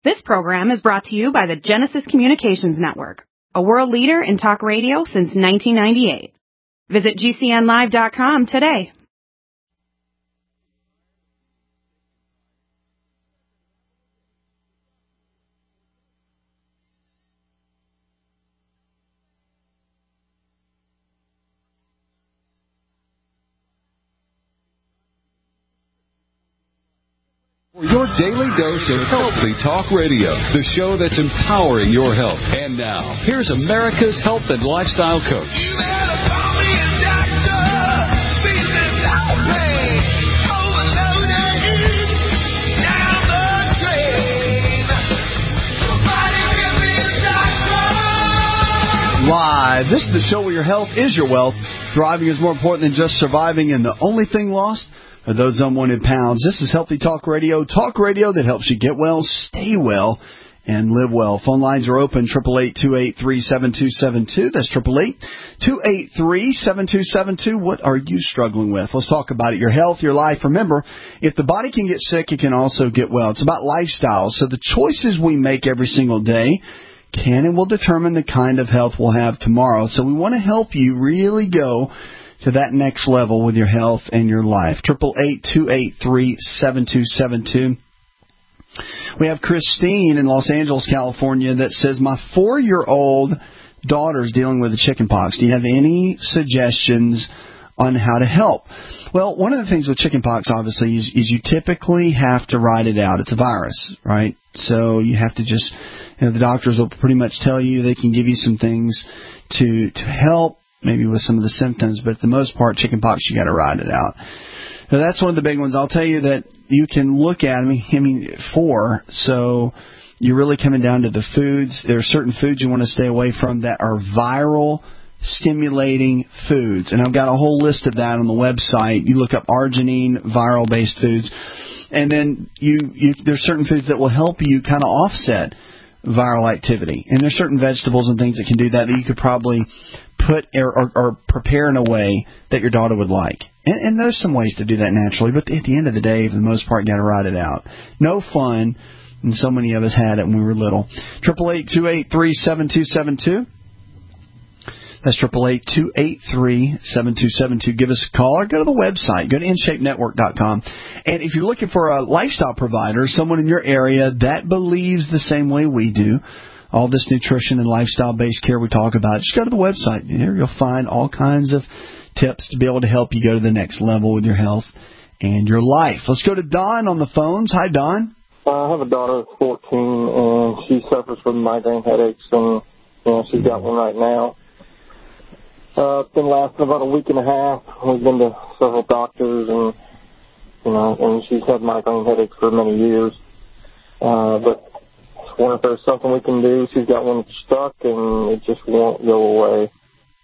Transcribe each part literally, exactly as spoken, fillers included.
This program is brought to you by the Genesis Communications Network, a world leader in talk radio since nineteen ninety-eight. Visit G C N live dot com today. For your daily dose of Healthy Talk Radio, the show that's empowering your health. And now, here's America's health and lifestyle coach. Live. This is the show where your health is your wealth. Thriving is more important than just surviving, and the only thing lost are those unwanted pounds. This is Healthy Talk Radio, talk radio that helps you get well, stay well, and live well. Phone lines are open, eight eight eight, two eight three, seven two seven two. That's eight eight eight, two eight three, seven two seven two. What are you struggling with? Let's talk about it. Your health, your life. Remember, if the body can get sick, it can also get well. It's about lifestyle. So the choices we make every single day can and will determine the kind of health we'll have tomorrow. So we want to help you really go to that next level with your health and your life. eight eight eight, two eight three, seven two seven two. We have Christine in Los Angeles, California, that says, my four-year-old daughter's dealing with the chicken pox. Do you have any suggestions on how to help? Well, one of the things with chicken pox, obviously, is, is you typically have to ride it out. It's a virus, right? So you have to just, you know, the doctors will pretty much tell you, they can give you some things to, to help, maybe with some of the symptoms, but for the most part, chicken pox, you got to ride it out. So that's one of the big ones. I'll tell you that you can look at, I mean, I mean, four, so you're really coming down to the foods. There are certain foods you want to stay away from that are viral stimulating foods, and I've got a whole list of that on the website. You look up arginine, viral-based foods, and then you, you there's certain foods that will help you kind of offset viral activity. And there's certain vegetables and things that can do that that you could probably put or, or, or prepare in a way that your daughter would like. And, and there's some ways to do that naturally, but at the end of the day, for the most part, you got to ride it out. No fun, and so many of us had it when we were little. eight eight eight, two eight three, seven two seven two. That's eight eight eight, two eight three, seven two seven two. Give us a call or go to the website. Go to in shape network dot com. And if you're looking for a lifestyle provider, someone in your area that believes the same way we do, all this nutrition and lifestyle-based care we talk about, just go to the website. And here you'll find all kinds of tips to be able to help you go to the next level with your health and your life. Let's go to Don on the phones. Hi, Don. Uh, I have a daughter that's fourteen, and she suffers from migraine headaches, and you know, she's got one right now. Uh, it's been lasting about a week and a half. We've been to several doctors, and you know, and she's had migraine headaches for many years. Uh, but I wonder if there's something we can do. She's got one that's stuck, and it just won't go away.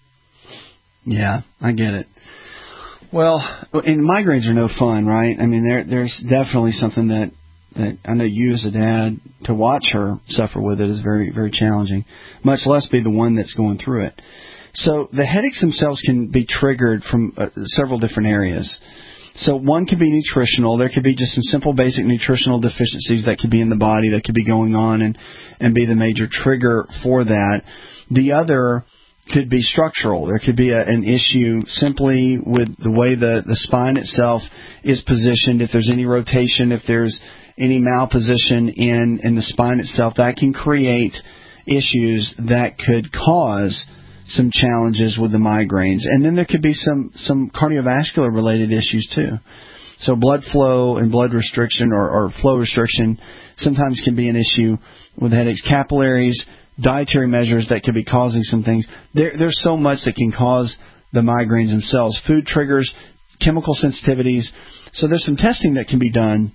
Yeah, I get it. Well, and migraines are no fun, right? I mean, there, there's definitely something that, that I know you as a dad, to watch her suffer with it is very, very challenging, much less be the one that's going through it. So the headaches themselves can be triggered from uh, several different areas. So one could be nutritional. There could be just some simple basic nutritional deficiencies that could be in the body that could be going on and, and be the major trigger for that. The other could be structural. There could be a, an issue simply with the way the, the spine itself is positioned. If there's any rotation, if there's any malposition in, in the spine itself, that can create issues that could cause some challenges with the migraines. And then there could be some, some cardiovascular related issues too. So blood flow and blood restriction or, or flow restriction sometimes can be an issue with headaches. Capillaries, dietary measures that could be causing some things. There, there's so much that can cause the migraines themselves. Food triggers, chemical sensitivities. So there's some testing that can be done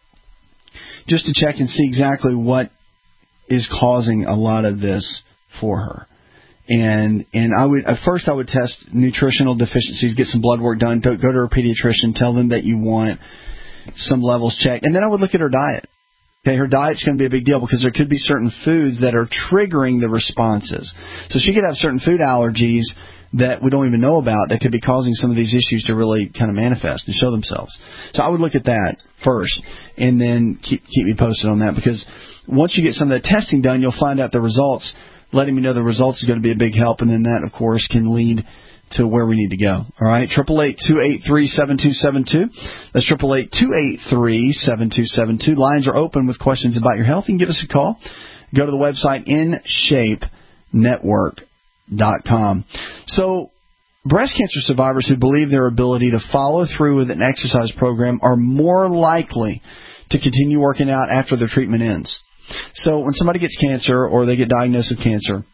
just to check and see exactly what is causing a lot of this for her. And and I would at first I would test nutritional deficiencies, get some blood work done, go to her pediatrician, tell them that you want some levels checked, and then I would look at her diet Okay, her diet's going to be a big deal because there could be certain foods that are triggering the responses. So she could have certain food allergies that we don't even know about that could be causing some of these issues to really kind of manifest and show themselves. So I would look at that first and then keep keep me posted on that, because once you get some of that testing done, you'll find out the results. Letting me know the results is going to be a big help, and then that, of course, can lead to where we need to go. All right, eight eight eight, two eight three, seven two seven two. That's eight eight eight, two eight three, seven two seven two. Lines are open with questions about your health. You can give us a call. Go to the website in shape network dot com. So breast cancer survivors who believe their ability to follow through with an exercise program are more likely to continue working out after their treatment ends. So when somebody gets cancer or they get diagnosed with cancer,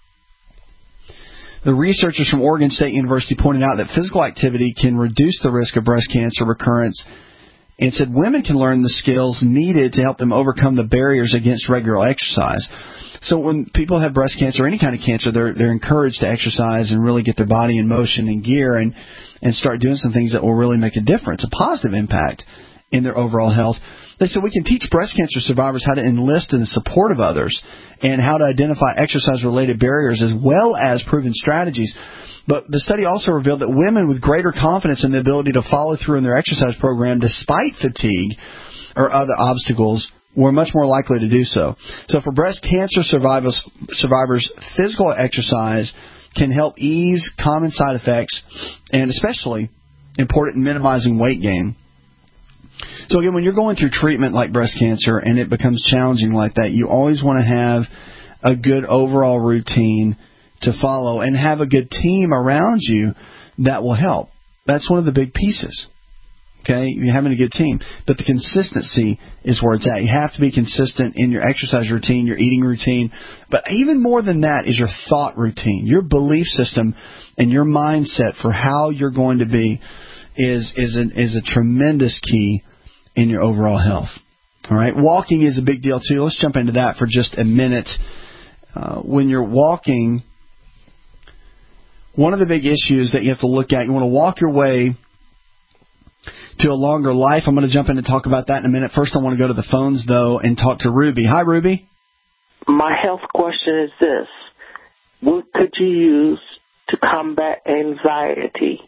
the researchers from Oregon State University pointed out that physical activity can reduce the risk of breast cancer recurrence, and said women can learn the skills needed to help them overcome the barriers against regular exercise. So when people have breast cancer or any kind of cancer, they're they're encouraged to exercise and really get their body in motion and gear and, and start doing some things that will really make a difference, a positive impact in their overall health. They said we can teach breast cancer survivors how to enlist in the support of others and how to identify exercise-related barriers as well as proven strategies. But the study also revealed that women with greater confidence in the ability to follow through in their exercise program despite fatigue or other obstacles were much more likely to do so. So for breast cancer survivors, survivors, physical exercise can help ease common side effects and especially important in minimizing weight gain. So again, when you're going through treatment like breast cancer and it becomes challenging like that, you always want to have a good overall routine to follow and have a good team around you that will help. That's one of the big pieces. Okay, you're having a good team. But the consistency is where it's at. You have to be consistent in your exercise routine, your eating routine. But even more than that is your thought routine. Your belief system and your mindset for how you're going to be is is an, is a tremendous key in your overall health. All right, walking is a big deal too. Let's jump into that for just a minute. Uh, when you're walking, one of the big issues that you have to look at, you want to walk your way to a longer life. I'm going to jump in and talk about that in a minute. First, I want to go to the phones, though, and talk to Ruby. Hi, Ruby. My health question is this. What could you use to combat anxiety?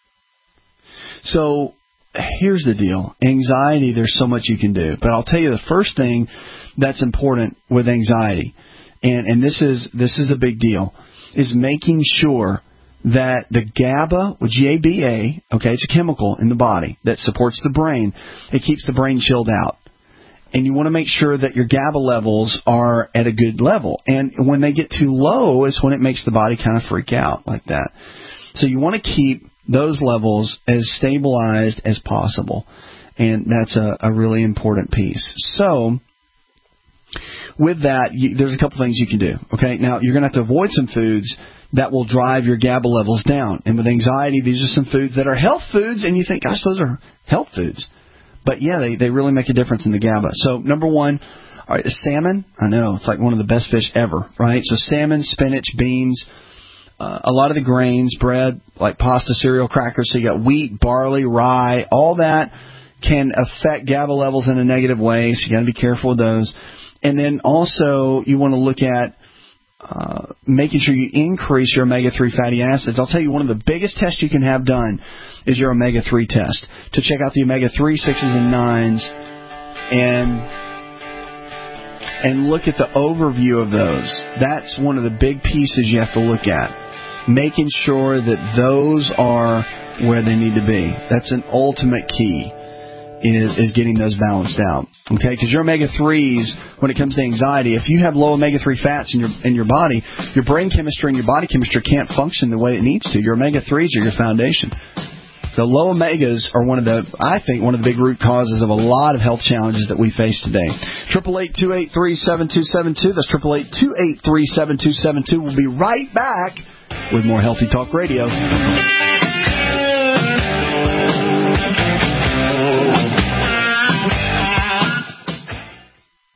So here's the deal. Anxiety, there's so much you can do. But I'll tell you the first thing that's important with anxiety, and, and this is this is a big deal, is making sure that the GABA, G A B A, okay, it's a chemical in the body that supports the brain. It keeps the brain chilled out. And you want to make sure that your GABA levels are at a good level. And when they get too low is when it makes the body kind of freak out like that. So you want to keep those levels as stabilized as possible. And that's a, a really important piece. So with that, you, there's a couple things you can do. Okay, now you're going to have to avoid some foods that will drive your GABA levels down. And with anxiety, these are some foods that are health foods, and you think, gosh, those are health foods. But, yeah, they, they really make a difference in the GABA. So, number one, all right, salmon. I know, it's like one of the best fish ever, right? So, salmon, spinach, beans, uh, a lot of the grains, bread, like pasta, cereal, crackers. So, you got wheat, barley, rye, all that can affect GABA levels in a negative way. So, you got to be careful with those. And then also, you want to look at Uh, making sure you increase your omega three fatty acids. I'll tell you, one of the biggest tests you can have done is your omega three test, to check out the omega three, sixes, and nines, and and look at the overview of those. That's one of the big pieces you have to look at, making sure that those are where they need to be. That's an ultimate key. Is, is getting those balanced out, okay? Because your omega threes, when it comes to anxiety, if you have low omega three fats in your in your body, your brain chemistry and your body chemistry can't function the way it needs to. Your omega threes are your foundation. So low omegas are one of the, I think, one of the big root causes of a lot of health challenges that we face today. eight eight eight, two eight three, seven two seven two. That's eight eight eight, two eight three, seven two seven two. We'll be right back with more Healthy Talk Radio. In these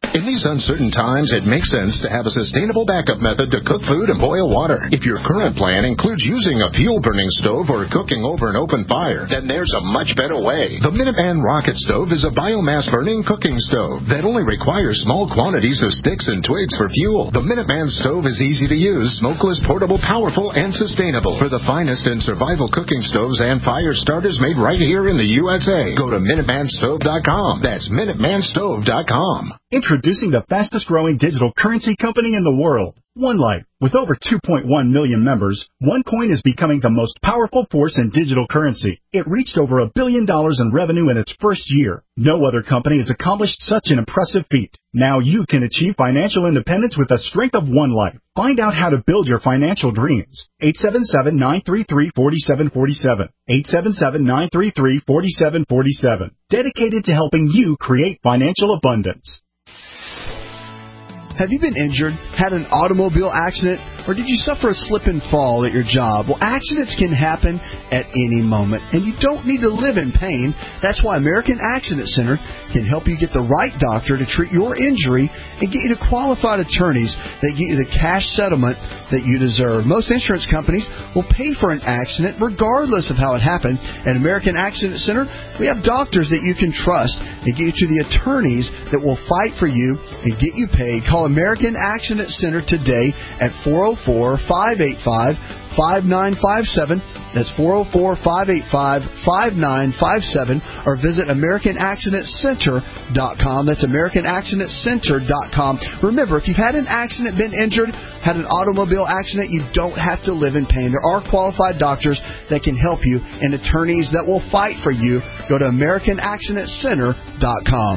these uncertain times, it makes sense to have a sustainable backup method to cook food and boil water. If your current plan includes using a fuel-burning stove or cooking over an open fire, then there's a much better way. The Minuteman Rocket Stove is a biomass-burning cooking stove that only requires small quantities of sticks and twigs for fuel. The Minuteman Stove is easy to use, smokeless, portable, powerful, and sustainable. For the finest in survival cooking stoves and fire starters made right here in the U S A, go to Minuteman Stove dot com. That's Minuteman Stove dot com. Introducing the fastest-growing digital currency company in the world, OneLife. With over two point one million members, OneCoin is becoming the most powerful force in digital currency. It reached over a billion dollars in revenue in its first year. No other company has accomplished such an impressive feat. Now you can achieve financial independence with the strength of OneLife. Find out how to build your financial dreams. eight seven seven, nine three three, four seven four seven. eight seven seven, nine three three, four seven four seven. Dedicated to helping you create financial abundance. Have you been injured, had an automobile accident, or did you suffer a slip and fall at your job? Well, accidents can happen at any moment, and you don't need to live in pain. That's why American Accident Center can help you get the right doctor to treat your injury and get you to qualified attorneys that get you the cash settlement that you deserve. Most insurance companies will pay for an accident regardless of how it happened. At American Accident Center, we have doctors that you can trust and get you to the attorneys that will fight for you and get you paid. Call American Accident Center today at four oh four, five eight five, five nine five seven. That's four oh four, five eight five, five nine five seven. Or visit American Accident Center dot com. That's American Accident Center dot com. Remember, if you've had an accident, been injured, had an automobile accident, you don't have to live in pain. There are qualified doctors that can help you and attorneys that will fight for you. Go to American Accident Center dot com.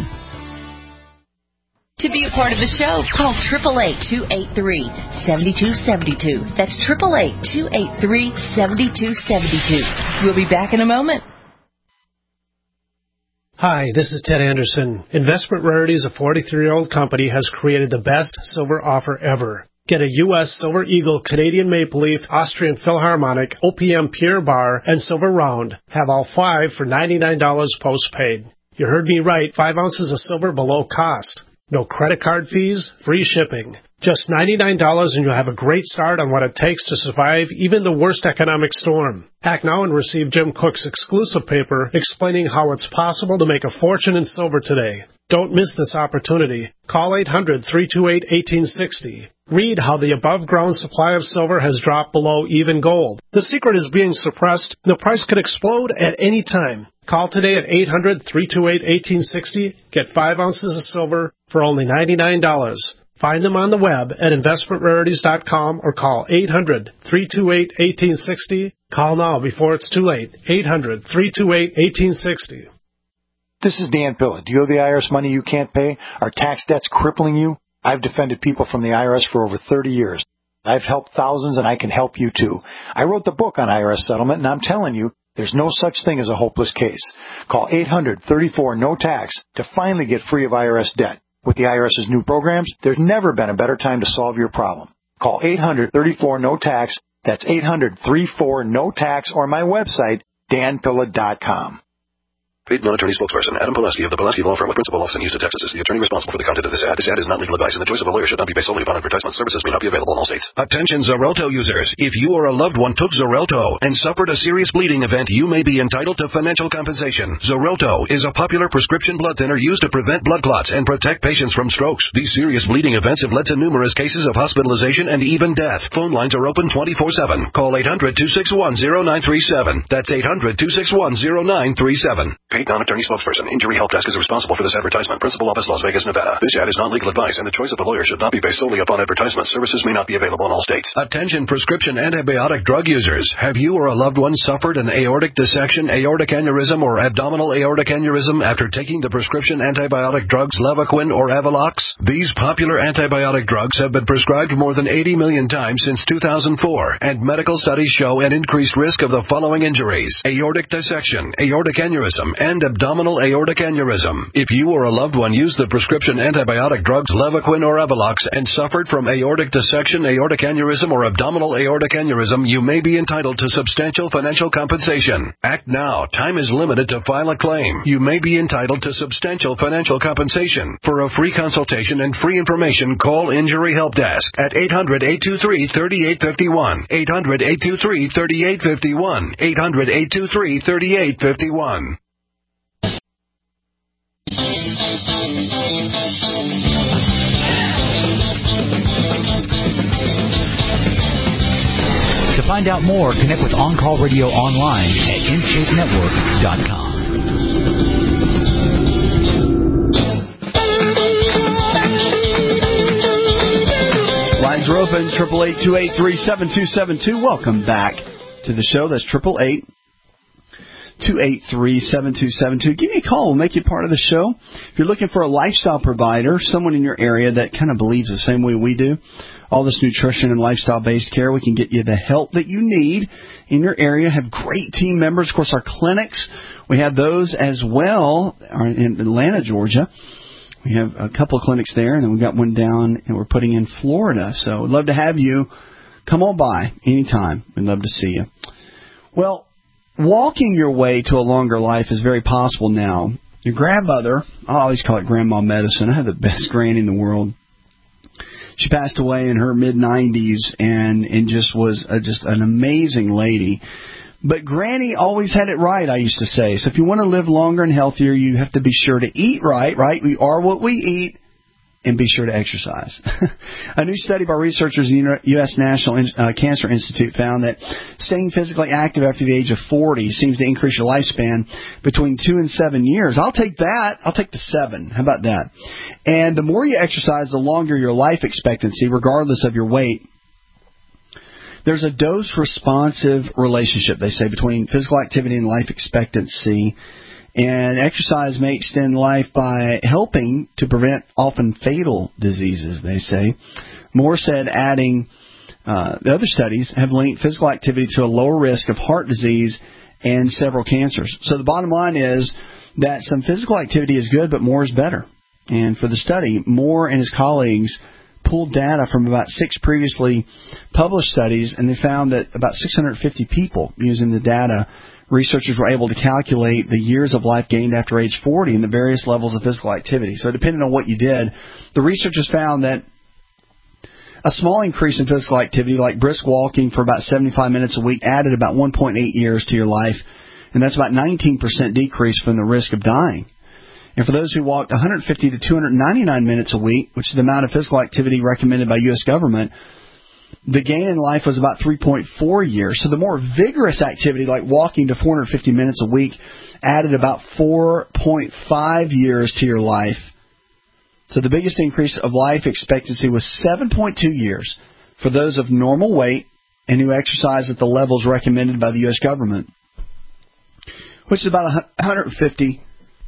To be a part of the show, call eight eight eight, two eight three, seven two seven two. That's eight eight eight, two eight three, seven two seven two. We'll be back in a moment. Hi, this is Ted Anderson. Investment Rarities, a forty-three-year-old company, has created the best silver offer ever. Get a U S Silver Eagle, Canadian Maple Leaf, Austrian Philharmonic, O P M Pure Bar, and Silver Round. Have all five for ninety-nine dollars postpaid. You heard me right, five ounces of silver below cost. No credit card fees, free shipping. Just ninety-nine dollars and you'll have a great start on what it takes to survive even the worst economic storm. Act now and receive Jim Cook's exclusive paper explaining how it's possible to make a fortune in silver today. Don't miss this opportunity. Call eight hundred, three two eight, one eight six zero. Read how the above-ground supply of silver has dropped below even gold. The secret is being suppressed. The price could explode at any time. Call today at eight hundred, three two eight, one eight six zero. Get five ounces of silver for only ninety-nine dollars. Find them on the web at investment rarities dot com or call eight hundred, three two eight, one eight six zero. Call now before it's too late. eight hundred, three two eight, one eight six zero. This is Dan Pilla. Do you owe the I R S money you can't pay? Are tax debts crippling you? I've defended people from the I R S for over thirty years. I've helped thousands, and I can help you too. I wrote the book on I R S settlement, and I'm telling you, there's no such thing as a hopeless case. Call eight hundred, thirty-four, no tax to finally get free of I R S debt. With the IRS's new programs, there's never been a better time to solve your problem. Call eight hundred, thirty-four, no tax. That's eight hundred, thirty-four, no tax, or my website, dan pilla dot com. Paid non-attorney spokesperson Adam Pulaski of the Pulaski Law Firm with principal office in Houston, Texas, is the attorney responsible for the content of this ad. This ad is not legal advice, and the choice of a lawyer should not be based solely upon advertisement. Services may not be available in all states. Attention Xarelto users. If you or a loved one took Xarelto and suffered a serious bleeding event, you may be entitled to financial compensation. Xarelto is a popular prescription blood thinner used to prevent blood clots and protect patients from strokes. These serious bleeding events have led to numerous cases of hospitalization and even death. Phone lines are open twenty-four seven. Call eight hundred, two six one, zero nine three seven. That's eight hundred, two six one, zero nine three seven. Paid non-attorney spokesperson. Injury Help Desk is responsible for this advertisement. Principal office, Las Vegas, Nevada. This ad is not legal advice, and the choice of a lawyer should not be based solely upon advertisement. Services may not be available in all states. Attention prescription antibiotic drug users. Have you or a loved one suffered an aortic dissection, aortic aneurysm, or abdominal aortic aneurysm after taking the prescription antibiotic drugs Levaquin or Avalox? These popular antibiotic drugs have been prescribed more than eighty million times since two thousand four, and medical studies show an increased risk of the following injuries: aortic dissection, aortic aneurysm, and abdominal aortic aneurysm. If you or a loved one used the prescription antibiotic drugs Levaquin or Evolox and suffered from aortic dissection, aortic aneurysm, or abdominal aortic aneurysm, you may be entitled to substantial financial compensation. Act now. Time is limited to file a claim. You may be entitled to substantial financial compensation. For a free consultation and free information, call Injury Help Desk at eight hundred, eight two three, three eight five one, eight hundred, eight two three, three eight five one, eight hundred, eight two three, three eight five one. To find out more, connect with On Call Radio online at in shape network dot com. Lines are open, eight eight eight, two eight three, seven two seven two. Welcome back to the show. That's eight eight eight, two eight three, seven two seven two. Give me a call. We'll make you part of the show. If you're looking for a lifestyle provider, someone in your area that kind of believes the same way we do, all this nutrition and lifestyle-based care, we can get you the help that you need in your area. Have great team members. Of course, our clinics, we have those as well in Atlanta, Georgia. We have a couple of clinics there, and then we've got one down, and we're putting in Florida. So we'd love to have you come on by anytime. We'd love to see you. Well, walking your way to a longer life is very possible now. Your grandmother, I always call it grandma medicine. I have the best granny in the world. She passed away in her mid nineties and, and just was a, just an amazing lady. But Granny always had it right, I used to say. So if you want to live longer and healthier, you have to be sure to eat right, right? We are what we eat, and be sure to exercise. A new study by researchers at the U S National uh, Cancer Institute found that staying physically active after the age of forty seems to increase your lifespan between two and seven years. I'll take that. I'll take the seven. How about that? And the more you exercise, the longer your life expectancy, regardless of your weight. There's a dose-responsive relationship, they say, between physical activity and life expectancy. And exercise may extend life by helping to prevent often fatal diseases, they say. Moore said adding, uh, the other studies have linked physical activity to a lower risk of heart disease and several cancers. So the bottom line is that some physical activity is good, but more is better. And for the study, Moore and his colleagues pulled data from about six previously published studies, and they found that about six hundred fifty people using the data, researchers were able to calculate the years of life gained after age forty and the various levels of physical activity. So depending on what you did, the researchers found that a small increase in physical activity, like brisk walking for about seventy-five minutes a week, added about one point eight years to your life, and that's about nineteen percent decrease from the risk of dying. And for those who walked one hundred fifty to two hundred ninety-nine minutes a week, which is the amount of physical activity recommended by U S government, the gain in life was about three point four years. So the more vigorous activity, like walking to four hundred fifty minutes a week, added about four point five years to your life. So the biggest increase of life expectancy was seven point two years for those of normal weight and who exercise at the levels recommended by the U S government, which is about one hundred fifty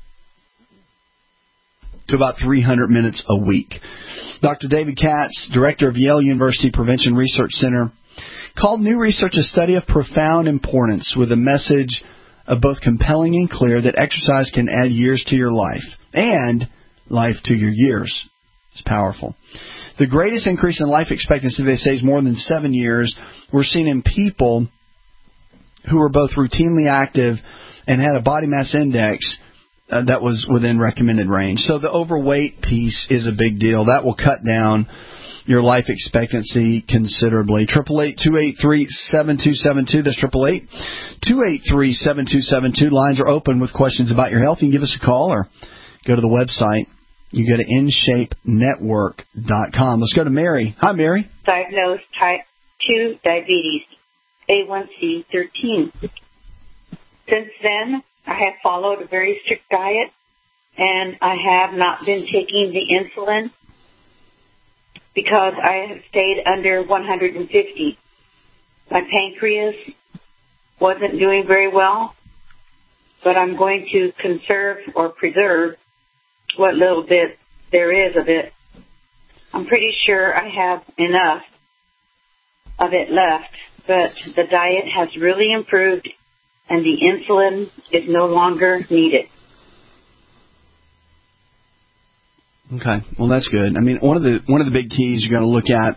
to about three hundred minutes a week. Doctor David Katz, director of Yale University Prevention Research Center, called new research a study of profound importance with a message of both compelling and clear that exercise can add years to your life and life to your years. It's powerful. The greatest increase in life expectancy, they say, is more than seven years. We're seen in people who were both routinely active and had a body mass index Uh, that was within recommended range. So the overweight piece is a big deal. That will cut down your life expectancy considerably. eight eight eight, two eight three, seven two seven two. That's eight eight eight, two eight three, seven two seven two. Lines are open with questions about your health. You can give us a call or go to the website. You go to in shape network dot com. Let's go to Mary. Hi, Mary. Diagnosed type two diabetes, A one C thirteen. Since then, I have followed a very strict diet, and I have not been taking the insulin because I have stayed under one hundred fifty. My pancreas wasn't doing very well, but I'm going to conserve or preserve what little bit there is of it. I'm pretty sure I have enough of it left, but the diet has really improved, and the insulin is no longer needed. Okay, well that's good. I mean, one of the one of the big keys you got to look at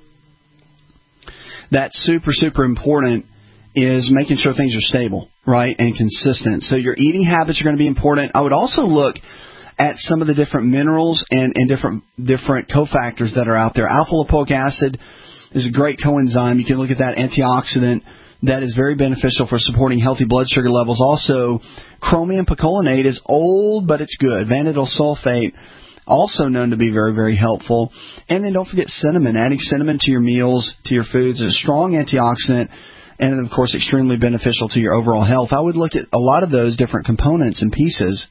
that's super super important is making sure things are stable, right, and consistent. So your eating habits are going to be important. I would also look at some of the different minerals and, and different different cofactors that are out there. Alpha-lipoic acid is a great coenzyme. You can look at that antioxidant that is very beneficial for supporting healthy blood sugar levels. Also, chromium picolinate is old, but it's good. Vanadyl sulfate, also known to be very, very helpful. And then don't forget cinnamon. Adding cinnamon to your meals, to your foods, is a strong antioxidant and, of course, extremely beneficial to your overall health. I would look at a lot of those different components and pieces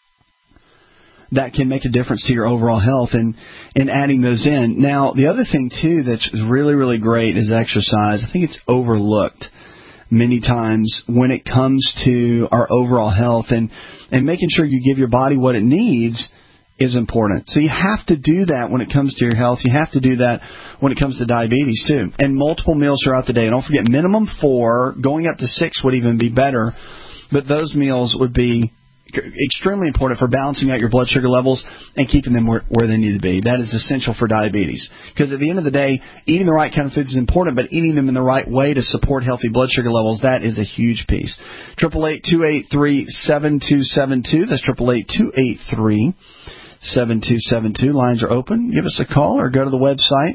that can make a difference to your overall health and, and adding those in. Now, the other thing, too, that's really, really great is exercise. I think it's overlooked many times when it comes to our overall health, and, and making sure you give your body what it needs is important. So you have to do that when it comes to your health. You have to do that when it comes to diabetes, too. And multiple meals throughout the day. Don't forget, minimum four, going up to six would even be better, but those meals would be extremely important for balancing out your blood sugar levels and keeping them where, where they need to be. That is essential for diabetes. Because at the end of the day, eating the right kind of foods is important, but eating them in the right way to support healthy blood sugar levels, that is a huge piece. eight eight eight, two eight three, seven two seven two. That's eight eight eight, two eight three, seven two seven two. Lines are open. Give us a call or go to the website.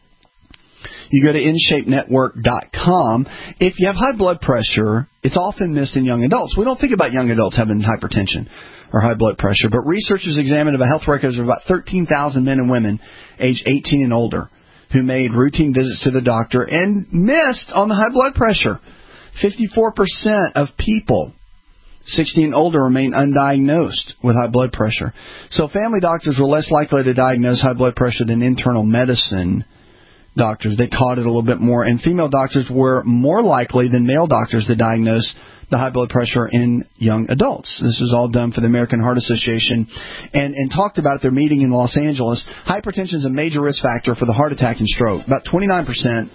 You go to in shape network dot com. If you have high blood pressure, it's often missed in young adults. We don't think about young adults having hypertension or high blood pressure, but researchers examined about health records of about thirteen thousand men and women aged eighteen and older who made routine visits to the doctor and missed on the high blood pressure. fifty-four percent of people sixty and older remain undiagnosed with high blood pressure. So family doctors were less likely to diagnose high blood pressure than internal medicine doctors. They caught it a little bit more, and female doctors were more likely than male doctors to diagnose the high blood pressure in young adults. This was all done for the American Heart Association and, and talked about at their meeting in Los Angeles. Hypertension is a major risk factor for the heart attack and stroke. About twenty-nine percent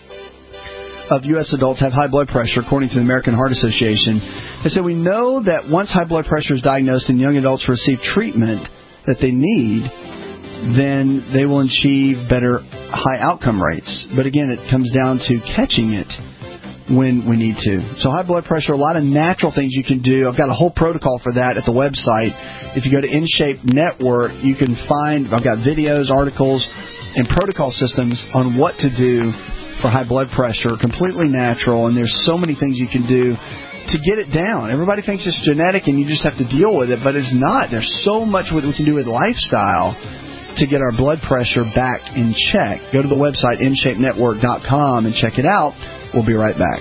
of U S adults have high blood pressure, according to the American Heart Association. They said we know that once high blood pressure is diagnosed and young adults receive treatment that they need, then they will achieve better high outcome rates. But again, it comes down to catching it when we need to. So high blood pressure, a lot of natural things you can do. I've got a whole protocol for that at the website. If you go to InShape Network, you can find, I've got videos, articles, and protocol systems on what to do for high blood pressure, completely natural, and there's so many things you can do to get it down. Everybody thinks it's genetic and you just have to deal with it, but it's not. There's so much what we can do with lifestyle to get our blood pressure back in check. Go to the website, in shape network dot com, and check it out. We'll be right back.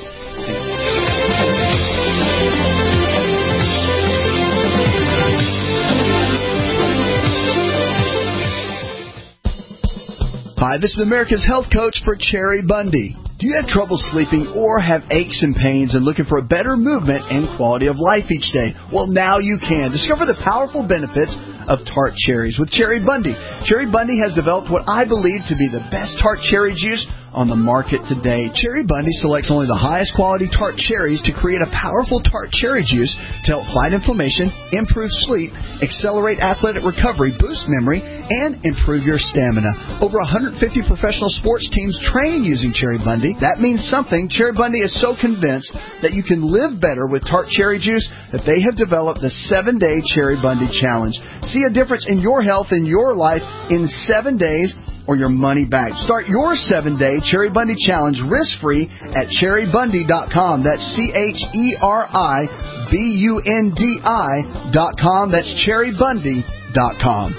Hi, this is America's Health Coach for Cherry Bundy. Do you have trouble sleeping or have aches and pains and looking for a better movement and quality of life each day? Well, now you can. Discover the powerful benefits of tart cherries with Cherry Bundy. Cherry Bundy has developed what I believe to be the best tart cherry juice on the market today. Cherry Bundy selects only the highest quality tart cherries to create a powerful tart cherry juice to help fight inflammation, improve sleep, accelerate athletic recovery, boost memory, and improve your stamina. Over one hundred fifty professional sports teams train using Cherry Bundy. That means something. Cherry Bundy is so convinced that you can live better with tart cherry juice that they have developed the seven-day Cherry Bundy Challenge. See a difference in your health and your life in seven days or your money back. Start your seven-day Cherry Bundy Challenge risk-free at cherry bundy dot com. That's C H E R I B U N D I dot com. That's cherry bundy dot com.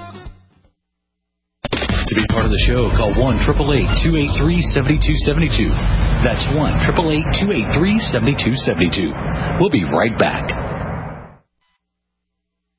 To be part of the show, call one eight eight eight, two eight three, seven two seven two. That's one eight eight eight, two eight three, seven two seven two. We'll be right back.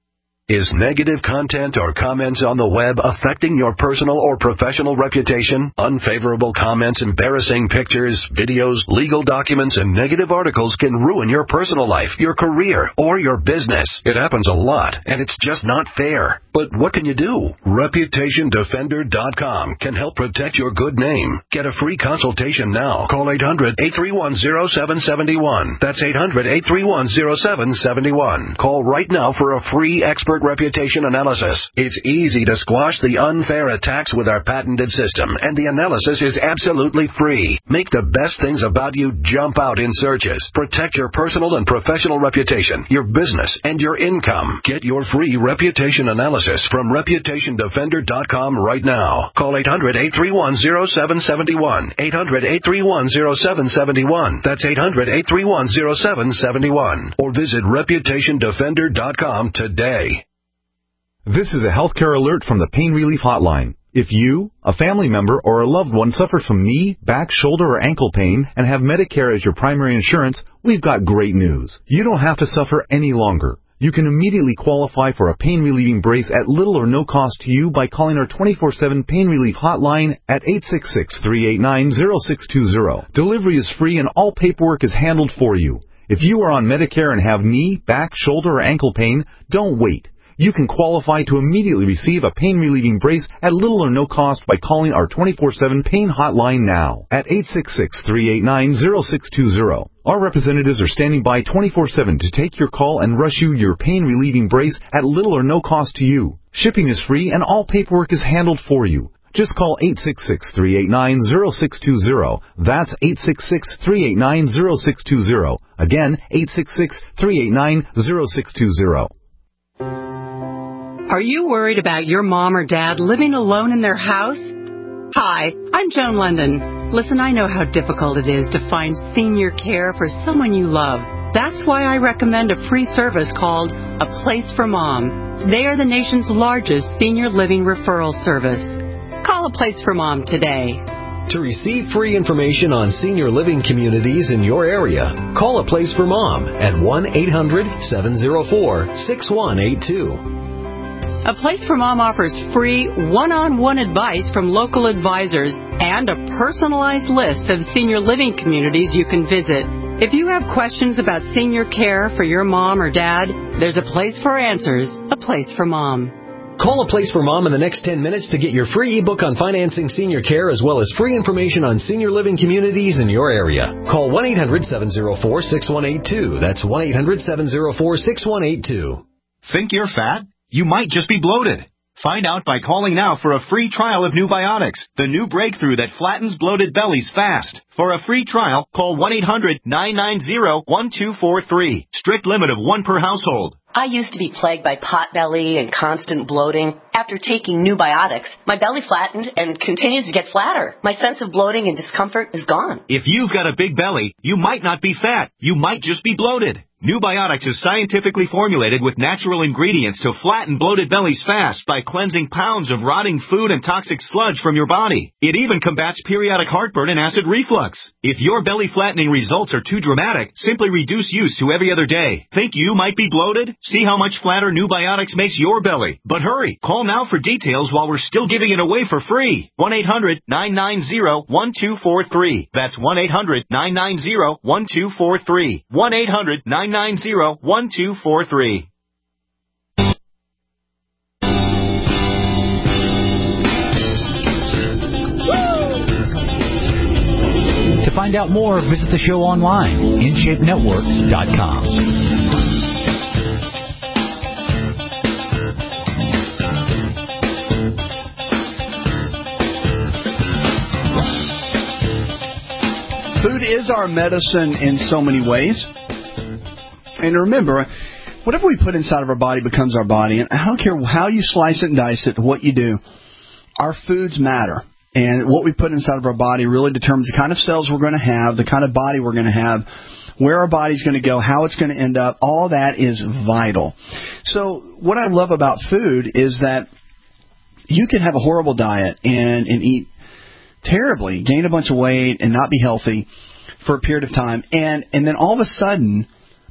Is negative content or comments on the web affecting your personal or professional reputation? Unfavorable comments, embarrassing pictures, videos, legal documents, and negative articles can ruin your personal life, your career, or your business. It happens a lot, and it's just not fair. But what can you do? Reputation Defender dot com can help protect your good name. Get a free consultation now. Call eight hundred, eight three one, zero seven seven one. That's eight hundred, eight three one, zero seven seven one. Call right now for a free expert reputation analysis. It's easy to squash the unfair attacks with our patented system, and the analysis is absolutely free. Make the best things about you jump out in searches. Protect your personal and professional reputation, your business, and your income. Get your free reputation analysis from Reputation Defender dot com right now. Call eight hundred, eight three one, zero seven seven one. eight hundred, eight three one, zero seven seven one. That's eight hundred, eight three one, zero seven seven one. Or visit Reputation Defender dot com today. This is a healthcare alert from the Pain Relief Hotline. If you, a family member, or a loved one suffers from knee, back, shoulder, or ankle pain and have Medicare as your primary insurance, we've got great news. You don't have to suffer any longer. You can immediately qualify for a pain-relieving brace at little or no cost to you by calling our twenty-four seven Pain Relief Hotline at eight six six, three eight nine, zero six two zero. Delivery is free and all paperwork is handled for you. If you are on Medicare and have knee, back, shoulder, or ankle pain, don't wait. You can qualify to immediately receive a pain-relieving brace at little or no cost by calling our twenty-four seven Pain Hotline now at eight six six, three eight nine, zero six two zero. Our representatives are standing by twenty-four seven to take your call and rush you your pain-relieving brace at little or no cost to you. Shipping is free and all paperwork is handled for you. Just call eight six six, three eight nine, zero six two zero. That's eight six six, three eight nine, zero six two zero. Again, eight six six, three eight nine, zero six two zero. Are you worried about your mom or dad living alone in their house? Hi, I'm Joan London. Listen, I know how difficult it is to find senior care for someone you love. That's why I recommend a free service called A Place for Mom. They are the nation's largest senior living referral service. Call A Place for Mom today. To receive free information on senior living communities in your area, call A Place for Mom at one eight hundred, seven oh four, six one eight two. A Place for Mom offers free one-on-one advice from local advisors and a personalized list of senior living communities you can visit. If you have questions about senior care for your mom or dad, there's a place for answers, A Place for Mom. Call A Place for Mom in the next ten minutes to get your free ebook on financing senior care as well as free information on senior living communities in your area. Call one eight hundred, seven oh four, six one eight two. That's one eight hundred, seven oh four, six one eight two. Think you're fat? You might just be bloated. Find out by calling now for a free trial of New Biotics, the new breakthrough that flattens bloated bellies fast. For a free trial, call one eight hundred, nine nine zero, one two four three. Strict limit of one per household. I used to be plagued by pot belly and constant bloating. After taking New Biotics, my belly flattened and continues to get flatter. My sense of bloating and discomfort is gone. If you've got a big belly, you might not be fat. You might just be bloated. New Biotics is scientifically formulated with natural ingredients to flatten bloated bellies fast by cleansing pounds of rotting food and toxic sludge from your body. It even combats periodic heartburn and acid reflux. If your belly flattening results are too dramatic, simply reduce use to every other day. Think you might be bloated? See how much flatter New Biotics makes your belly. But hurry, call now for details while we're still giving it away for free. one eight hundred, nine nine zero, one two four three. That's one eight hundred, nine nine zero, one two four three. one eight hundred, nine nine zero, one two four three. To find out more, visit the show online, in shape network dot com. Food is our medicine in so many ways. And remember, whatever we put inside of our body becomes our body. And I don't care how you slice it and dice it, what you do, our foods matter. And what we put inside of our body really determines the kind of cells we're going to have, the kind of body we're going to have, where our body's going to go, how it's going to end up. All that is vital. So what I love about food is that you can have a horrible diet and, and eat terribly, gain a bunch of weight and not be healthy for a period of time. And, and then all of a sudden,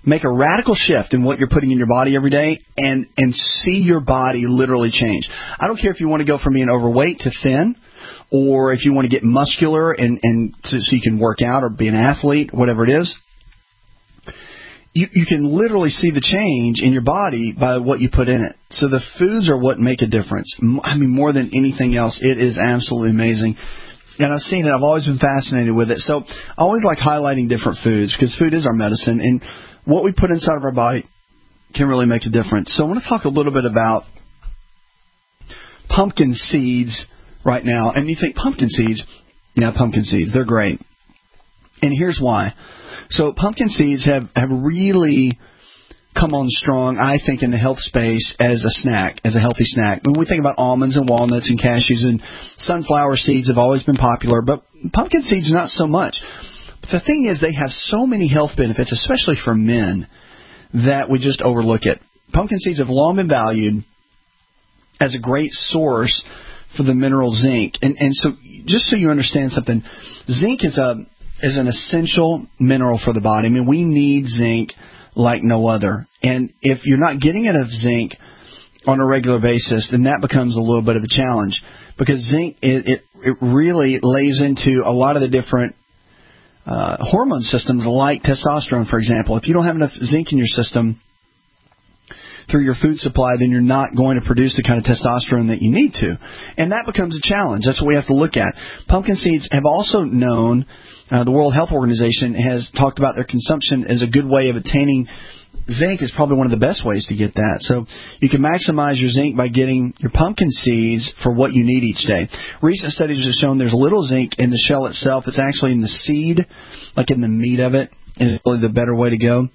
Make a radical shift in what you're putting in your body every day and, and see your body literally change. I don't care if you want to go from being overweight to thin, or if you want to get muscular and, and so, so you can work out or be an athlete, whatever it is. You, you can literally see the change in your body by what you put in it. So the foods are what make a difference. I mean, more than anything else, it is absolutely amazing. And I've seen it. I've always been fascinated with it. So I always like highlighting different foods because food is our medicine. And what we put inside of our body can really make a difference. So I want to talk a little bit about pumpkin seeds right now. And you think pumpkin seeds, yeah, pumpkin seeds, they're great. And here's why. So pumpkin seeds have, have really come on strong, I think, in the health space as a snack, as a healthy snack. When we think about almonds and walnuts and cashews and sunflower seeds have always been popular, but pumpkin seeds not so much. But the thing is, they have so many health benefits, especially for men, that we just overlook it. Pumpkin seeds have long been valued as a great source for the mineral zinc. And, and so just so you understand something, zinc is a is an essential mineral for the body. I mean, we need zinc like no other. And if you're not getting enough zinc on a regular basis, then that becomes a little bit of a challenge because zinc, it, it, it really lays into a lot of the different uh, hormone systems like testosterone, for example. If you don't have enough zinc in your system through your food supply, then you're not going to produce the kind of testosterone that you need to. And that becomes a challenge. That's what we have to look at. Pumpkin seeds have also known, uh, the World Health Organization has talked about their consumption as a good way of attaining zinc is probably one of the best ways to get that. So you can maximize your zinc by getting your pumpkin seeds for what you need each day. Recent studies have shown there's little zinc in the shell itself. It's actually in the seed, like in the meat of it, and it's really the better way to go.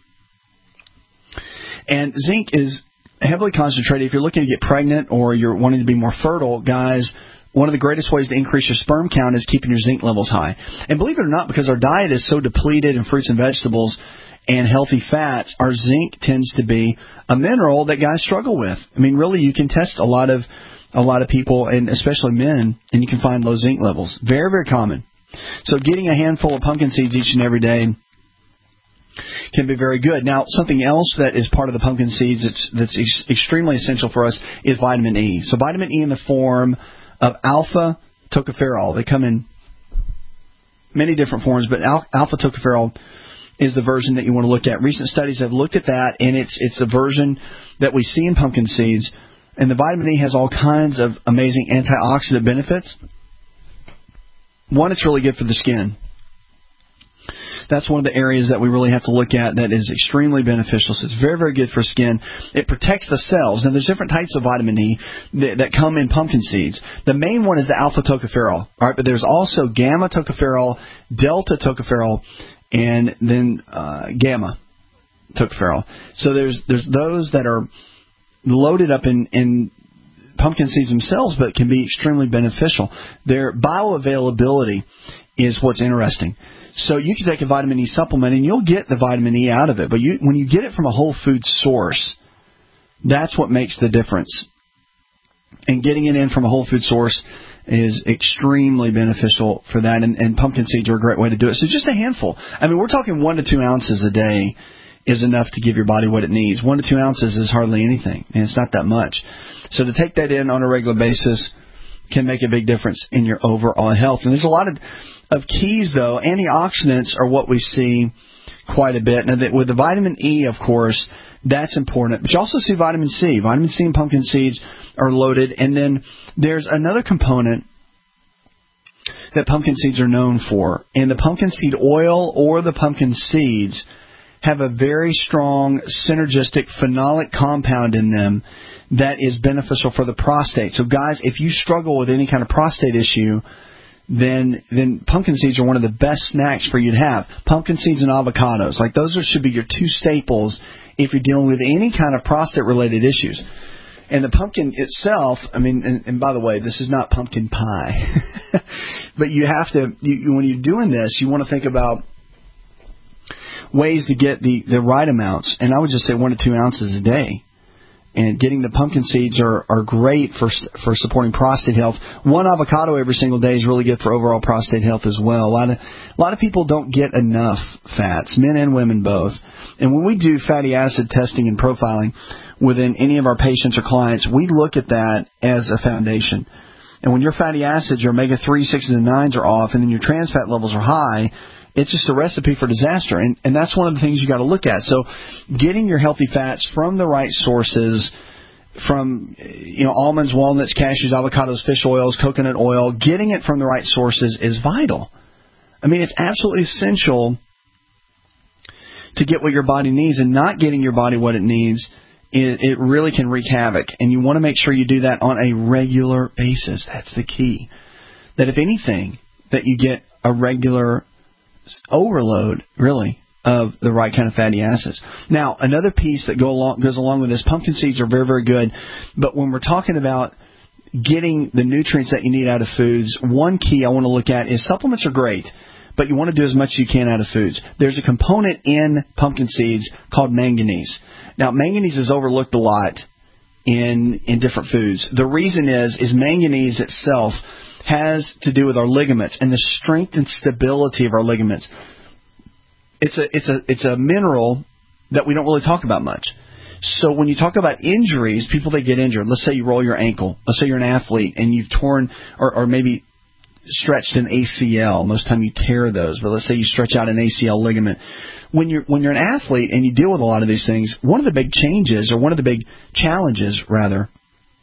And zinc is heavily concentrated. If you're looking to get pregnant or you're wanting to be more fertile, guys, one of the greatest ways to increase your sperm count is keeping your zinc levels high. And believe it or not, because our diet is so depleted in fruits and vegetables and healthy fats, our zinc tends to be a mineral that guys struggle with. I mean, really, you can test a lot of a lot of people, and especially men, and you can find low zinc levels. Very, very common. So getting a handful of pumpkin seeds each and every day can be very good. Now, something else that is part of the pumpkin seeds that's, that's ex- extremely essential for us is vitamin E. So vitamin E in the form of alpha tocopherol. They come in many different forms, but al- alpha tocopherol is the version that you want to look at. Recent studies have looked at that, and it's it's a version that we see in pumpkin seeds. And the vitamin E has all kinds of amazing antioxidant benefits. One, it's really good for the skin. That's one of the areas that we really have to look at that is extremely beneficial. So it's very, very good for skin. It protects the cells. Now, there's different types of vitamin E that, that come in pumpkin seeds. The main one is the alpha tocopherol, all right, but there's also gamma tocopherol, delta tocopherol, and then uh, gamma tocopherol. So there's there's those that are loaded up in, in pumpkin seeds themselves, but can be extremely beneficial. Their bioavailability is what's interesting. So you can take a vitamin E supplement and you'll get the vitamin E out of it. But you, when you get it from a whole food source, that's what makes the difference. And getting it in from a whole food source is extremely beneficial for that. And, and pumpkin seeds are a great way to do it. So just a handful. I mean, we're talking one to two ounces a day is enough to give your body what it needs. One to two ounces is hardly anything, and it's not that much. So to take that in on a regular basis can make a big difference in your overall health. And there's a lot of Of keys, though. Antioxidants are what we see quite a bit. Now, with the vitamin E, of course, that's important. But you also see vitamin C. Vitamin C and pumpkin seeds are loaded. And then there's another component that pumpkin seeds are known for. And the pumpkin seed oil or the pumpkin seeds have a very strong synergistic phenolic compound in them that is beneficial for the prostate. So, guys, if you struggle with any kind of prostate issue, then then pumpkin seeds are one of the best snacks for you to have. Pumpkin seeds and avocados. Like, those are, should be your two staples if you're dealing with any kind of prostate-related issues. And the pumpkin itself, I mean, and, and by the way, this is not pumpkin pie. But you have to, you, when you're doing this, you want to think about ways to get the, the right amounts. And I would just say one to two ounces a day And getting the pumpkin seeds are, are great for for supporting prostate health. One avocado every single day is really good for overall prostate health as well. A lot of a lot of people don't get enough fats, men and women both. And when we do fatty acid testing and profiling within any of our patients or clients, we look at that as a foundation. And when your fatty acids, your omega three, sixes, and nines are off, and then your trans fat levels are high, it's just a recipe for disaster, and, and that's one of the things you got to look at. So getting your healthy fats from the right sources, from you know almonds, walnuts, cashews, avocados, fish oils, coconut oil, getting it from the right sources is vital. I mean, it's absolutely essential to get what your body needs, and not getting your body what it needs, it, it really can wreak havoc. And you want to make sure you do that on a regular basis. That's the key. That if anything, that you get a regular overload, really, of the right kind of fatty acids. Now, another piece that go along, goes along with this, pumpkin seeds are very, very good, but when we're talking about getting the nutrients that you need out of foods, one key I want to look at is supplements are great, but you want to do as much as you can out of foods. There's a component in pumpkin seeds called manganese. Now, manganese is overlooked a lot in in different foods. The reason is, is manganese itself has to do with our ligaments and the strength and stability of our ligaments. It's a it's a it's a mineral that we don't really talk about much. So when you talk about injuries, people that get injured, let's say you roll your ankle, let's say you're an athlete and you've torn or, or maybe stretched an A C L. Most of the time you tear those, but let's say you stretch out an A C L ligament. When you're when you're an athlete and you deal with a lot of these things, one of the big changes, or one of the big challenges rather,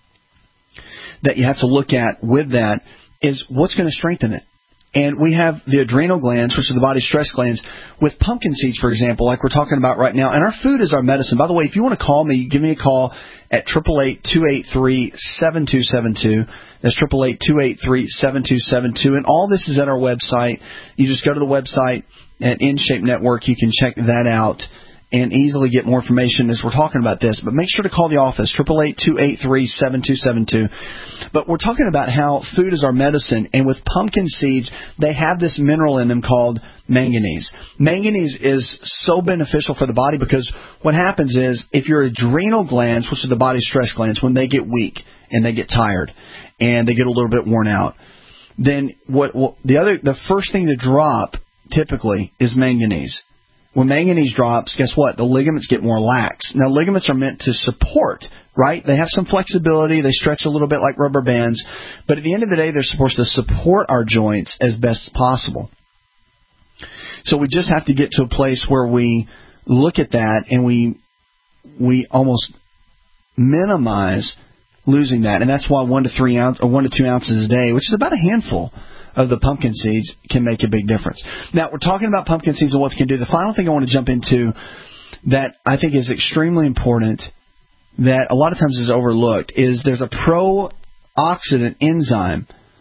that you have to look at with that is what's going to strengthen it. And we have the adrenal glands, which are the body's stress glands, with pumpkin seeds, for example, like we're talking about right now. And our food is our medicine. By the way, if you want to call me, give me a call at eight eight eight, two eight three, seven two seven two. That's eight eight eight, two eight three, seven two seven two. And all this is at our website. You just go to the website at InShape Network. You can check that out and easily get more information as we're talking about this. But make sure to call the office, eight eight eight, two eight three, seven two seven two. But we're talking about how food is our medicine, and with pumpkin seeds, they have this mineral in them called manganese. Manganese is so beneficial for the body because what happens is if your adrenal glands, which are the body's stress glands, when they get weak and they get tired and they get a little bit worn out, then what, what the other the first thing to drop typically is manganese. When manganese drops, guess what? The ligaments get more lax. Now, ligaments are meant to support, right? They have some flexibility. They stretch a little bit like rubber bands. But at the end of the day, they're supposed to support our joints as best as possible. So we just have to get to a place where we look at that and we we almost minimize losing that. And that's why one to three ounce or one to two ounces a day, which is about a handful of the pumpkin seeds, can make a big difference. Now, we're talking about pumpkin seeds and what we can do. The final thing I want to jump into that I think is extremely important that a lot of times is overlooked is there's a pro-oxidant enzyme,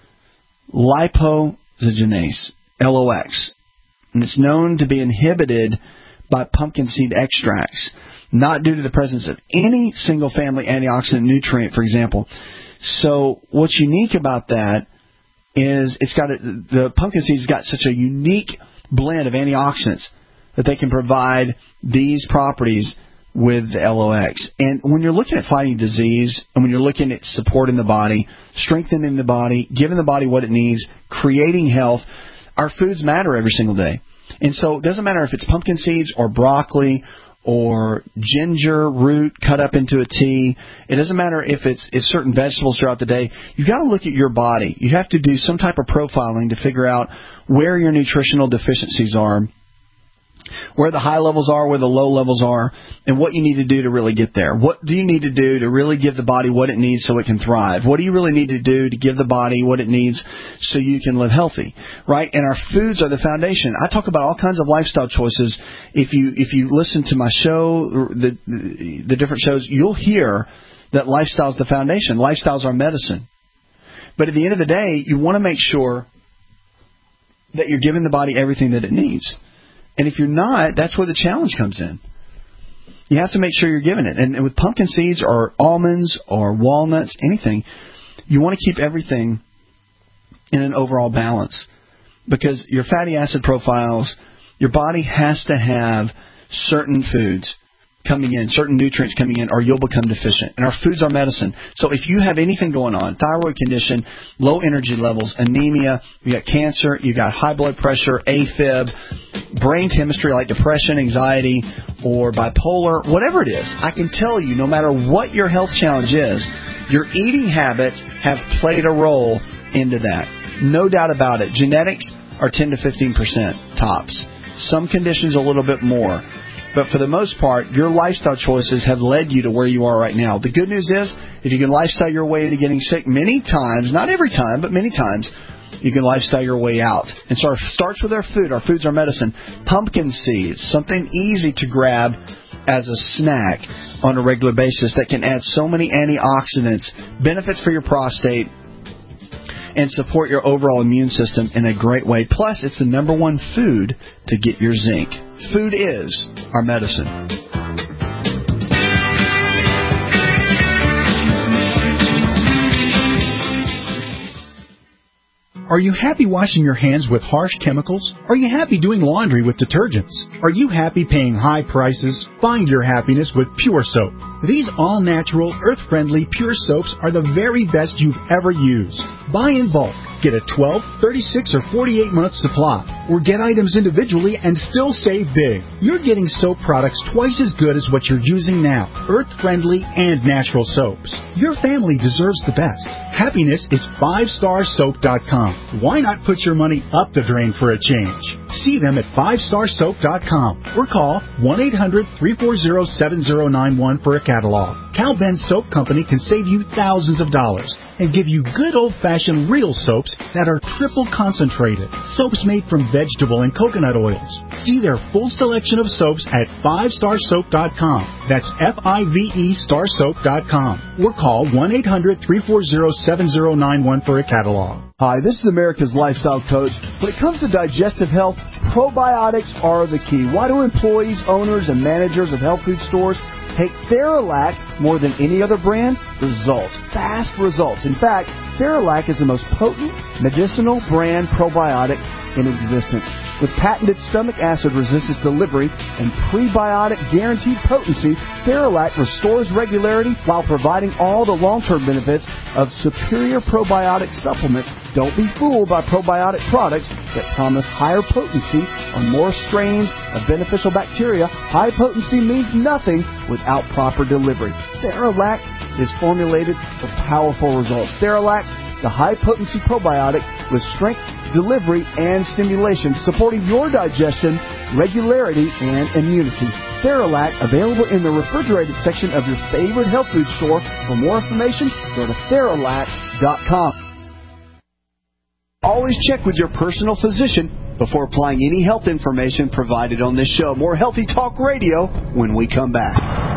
lipoxygenase, L O X, and it's known to be inhibited by pumpkin seed extracts, not due to the presence of any single family antioxidant nutrient, for example. So what's unique about that is it's got a, the pumpkin seeds got such a unique blend of antioxidants that they can provide these properties with the L O X. And when you're looking at fighting disease and when you're looking at supporting the body, strengthening the body, giving the body what it needs, creating health, our foods matter every single day. And so it doesn't matter if it's pumpkin seeds or broccoli or ginger root cut up into a tea. It doesn't matter if it's, it's certain vegetables throughout the day. You've got to look at your body. You have to do some type of profiling to figure out where your nutritional deficiencies are, where the high levels are, where the low levels are, and what you need to do to really get there. What do you need to do to really give the body what it needs so it can thrive? What do you really need to do to give the body what it needs so you can live healthy, right? And our foods are the foundation. I talk about all kinds of lifestyle choices. If you if you listen to my show, the the different shows, you'll hear that lifestyle is the foundation. Lifestyle is our medicine. But at the end of the day, you want to make sure that you're giving the body everything that it needs. And if you're not, that's where the challenge comes in. You have to make sure you're giving it. And with pumpkin seeds or almonds or walnuts, anything, you want to keep everything in an overall balance. Because your fatty acid profiles, your body has to have certain foods coming in, certain nutrients coming in, or you'll become deficient. And our foods are medicine. So if you have anything going on, thyroid condition, low energy levels, anemia, you got cancer, you got high blood pressure, AFib, brain chemistry like depression, anxiety, or bipolar, whatever it is, I can tell you, no matter what your health challenge is, your eating habits have played a role into that. No doubt about it. Genetics are ten to fifteen percent tops. Some conditions a little bit more. But for the most part, your lifestyle choices have led you to where you are right now. The good news is, if you can lifestyle your way into getting sick many times, not every time, but many times, you can lifestyle your way out. And so it starts with our food. Our foods are medicine. Pumpkin seeds, something easy to grab as a snack on a regular basis that can add so many antioxidants, benefits for your prostate, and support your overall immune system in a great way. Plus, it's the number one food to get your zinc. Food is our medicine. Are you happy washing your hands with harsh chemicals? Are you happy doing laundry with detergents? Are you happy paying high prices? Find your happiness with Pure Soap. These all-natural, earth-friendly Pure Soaps are the very best you've ever used. Buy in bulk. Get a twelve, thirty-six, or forty-eight month supply. Or get items individually and still save big. You're getting soap products twice as good as what you're using now. Earth-friendly and natural soaps. Your family deserves the best. Happiness is five star soap dot com. Why not put your money up the drain for a change? See them at five star soap dot com or call one eight hundred, three four zero, seven zero nine one for a catalog. Cal Ben Soap Company can save you thousands of dollars and give you good old-fashioned real soaps that are triple concentrated. Soaps made from vegetable and coconut oils. See their full selection of soaps at five star soap dot com. That's F I V E star soap dot com. Or call one eight hundred, three four zero, seven zero nine one for a catalog. Hi, this is America's Lifestyle Coach. When it comes to digestive health, probiotics are the key. Why do employees, owners, and managers of health food stores take Theralac more than any other brand? Results. Fast results. In fact, Theralac is the most potent medicinal brand probiotic in existence. With patented stomach acid resistance delivery and prebiotic guaranteed potency, Theralac restores regularity while providing all the long-term benefits of superior probiotic supplements. Don't be fooled by probiotic products that promise higher potency on more strains of beneficial bacteria. High potency means nothing without proper delivery. Theralac is formulated for powerful results. Theralac, the high-potency probiotic with strength, delivery, and stimulation, supporting your digestion, regularity, and immunity. Theralac, available in the refrigerated section of your favorite health food store. For more information, go to Theralac dot com. Always check with your personal physician before applying any health information provided on this show. More Healthy Talk Radio when we come back.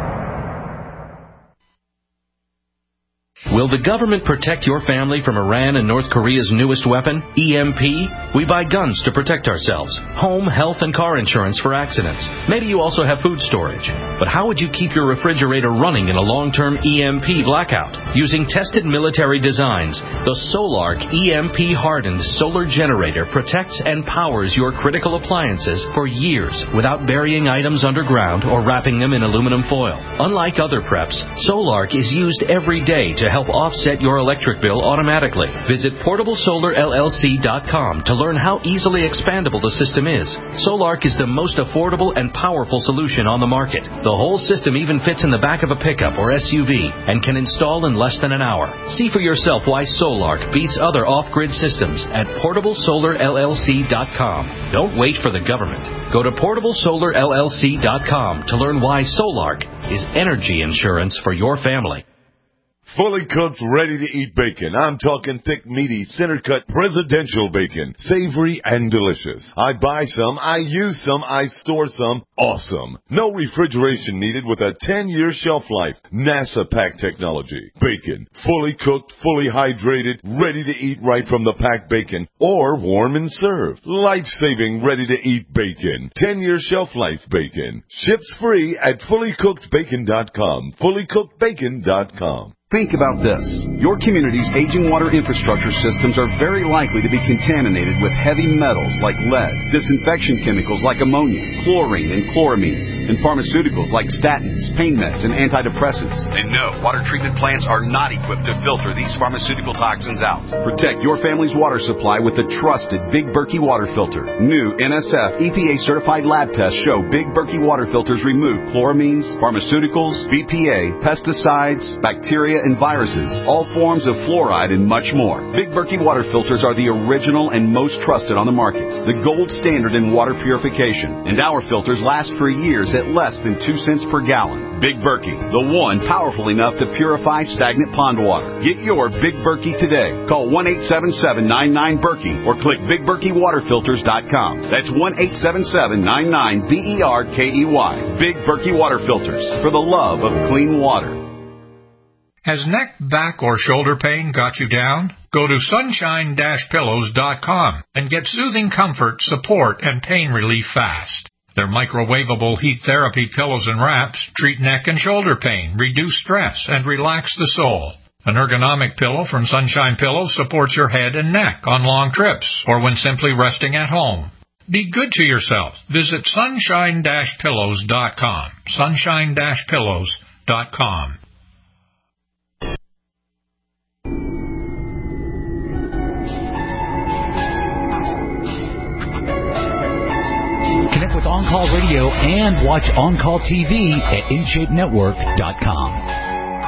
Will the government protect your family from Iran and North Korea's newest weapon, E M P? We buy guns to protect ourselves, home, health, and car insurance for accidents. Maybe you also have food storage. But how would you keep your refrigerator running in a long-term E M P blackout? Using tested military designs, the Solark E M P-hardened solar generator protects and powers your critical appliances for years without burying items underground or wrapping them in aluminum foil. Unlike other preps, Solark is used every day to help offset your electric bill automatically. Visit portable solar L L C dot com to learn how easily expandable the system is. Solark is the most affordable and powerful solution on the market. The whole system even fits in the back of a pickup or S U V and can install in less than an hour. See for yourself why Solark beats other off-grid systems at portable solar L L C dot com. Don't wait for the government. Go to portable solar L L C dot com to learn why Solark is energy insurance for your family. Fully cooked, ready-to-eat bacon. I'm talking thick, meaty, center-cut presidential bacon. Savory and delicious. I buy some, I use some, I store some. Awesome. No refrigeration needed with a ten-year shelf life. NASA pack technology. Bacon. Fully cooked, fully hydrated, ready to eat right from the packed bacon. Or warm and served. Life-saving, ready-to-eat bacon. ten-year shelf life bacon. Ships free at fully cooked bacon dot com. fully cooked bacon dot com. Think about this. Your community's aging water infrastructure systems are very likely to be contaminated with heavy metals like lead, disinfection chemicals like ammonia, chlorine and chloramines, and pharmaceuticals like statins, pain meds, and antidepressants. And no, water treatment plants are not equipped to filter these pharmaceutical toxins out. Protect your family's water supply with the trusted Big Berkey water filter. New N S F E P A-certified lab tests show Big Berkey water filters remove chloramines, pharmaceuticals, B P A, pesticides, bacteria, and viruses, all forms of fluoride, and much more. Big Berkey water filters are the original and most trusted on the market, the gold standard in water purification, and our filters last for years at less than two cents per gallon. Big Berkey, the one powerful enough to purify stagnant pond water. Get your Big Berkey today. Call one eight seven seven, nine nine, Berkey or click big berkey water filters dot com. That's one eight seven seven, nine nine, B E R K E Y. Big Berkey water filters, for the love of clean water. Has neck, back, or shoulder pain got you down? Go to sunshine dash pillows dot com and get soothing comfort, support, and pain relief fast. Their microwavable heat therapy pillows and wraps treat neck and shoulder pain, reduce stress, and relax the soul. An ergonomic pillow from Sunshine Pillows supports your head and neck on long trips or when simply resting at home. Be good to yourself. Visit sunshine dash pillows dot com. sunshine dash pillows dot com. Connect with On Call Radio and watch On Call T V at in shape network dot com.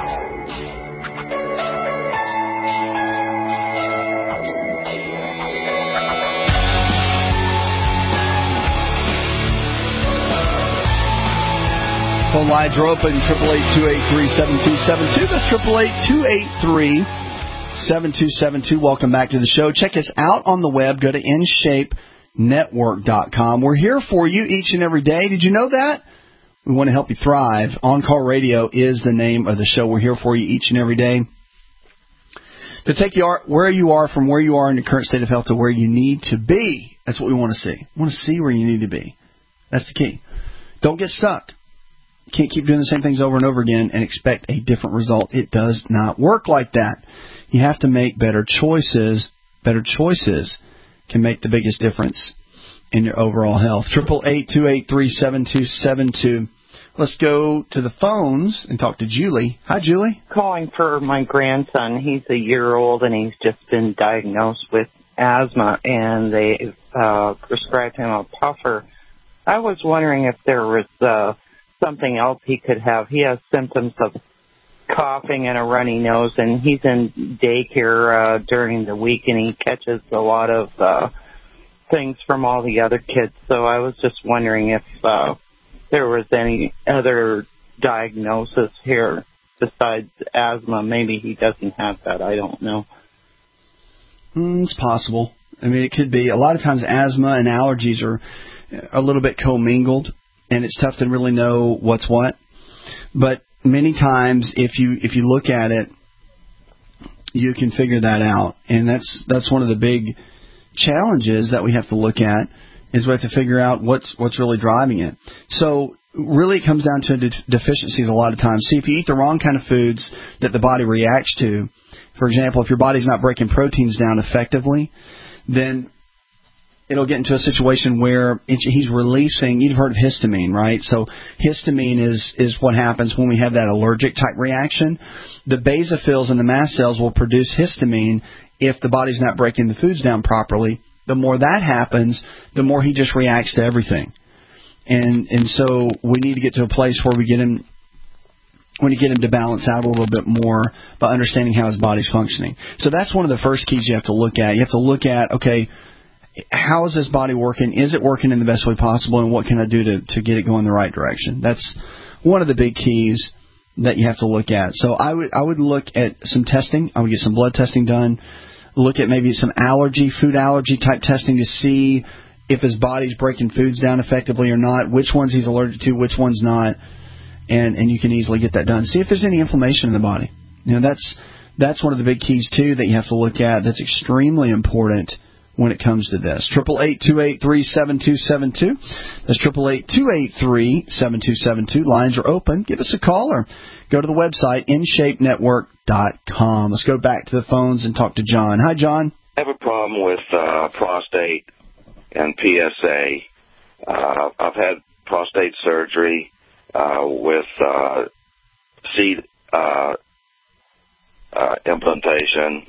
Phone lines are open, eight eight eight, two eight three, seven two seven two. That's eight eight eight, two eight three, seven two seven two. Welcome back to the show. Check us out on the web. Go to in shape network dot com. We're here for you each and every day. Did you know that? We want to help you thrive. On Call Radio is the name of the show. We're here for you each and every day to take you where you are, from where you are in the current state of health to where you need to be. That's what we want to see. We want to see where you need to be. That's the key. Don't get stuck. Can't keep doing the same things over and over again and expect a different result. It does not work like that. You have to make better choices. Better choices can make the biggest difference in your overall health. eight eight eight, two eight three, seven two seven two. Let's go to the phones and talk to Julie. Hi, Julie. Calling for my grandson. He's a year old, and he's just been diagnosed with asthma, and they uh, prescribed him a puffer. I was wondering if there was uh, something else he could have. He has symptoms of coughing and a runny nose, and he's in daycare uh, during the week, and he catches a lot of uh, things from all the other kids. So I was just wondering if uh, there was any other diagnosis here besides asthma. Maybe he doesn't have that. I don't know. Mm, it's possible. I mean, it could be. A lot of times asthma and allergies are a little bit commingled, and it's tough to really know what's what. But many times, if you if you look at it, you can figure that out. And that's that's one of the big challenges that we have to look at, is we have to figure out what's what's really driving it. So really it comes down to de- deficiencies a lot of times. See, if you eat the wrong kind of foods that the body reacts to, for example, if your body's not breaking proteins down effectively, then it'll get into a situation where it, he's releasing, you've heard of histamine, right? So histamine is, is what happens when we have that allergic type reaction. The basophils and the mast cells will produce histamine if the body's not breaking the foods down properly. The more that happens, the more he just reacts to everything. And and so we need to get to a place where we get him, when you get him to balance out a little bit more by understanding how his body's functioning. So that's one of the first keys you have to look at. You have to look at, okay, how is this body working? Is it working in the best way possible? And what can I do to, to get it going the right direction? That's one of the big keys that you have to look at. So I would I would look at some testing. I would get some blood testing done. Look at maybe some allergy, food allergy type testing to see if his body's breaking foods down effectively or not, which ones he's allergic to, which ones not, and, and you can easily get that done. See if there's any inflammation in the body. You know, that's that's one of the big keys, too, that you have to look at. That's extremely important when it comes to this. Triple eight two eight three seven two seven two. That's triple eight two eight three seven two seven two. Lines are open. Give us a call or go to the website in shape network dot com. Let's go back to the phones and talk to John. Hi, John. I have a problem with uh, prostate and P S A. Uh, I've had prostate surgery uh, with uh, seed uh, uh, implantation,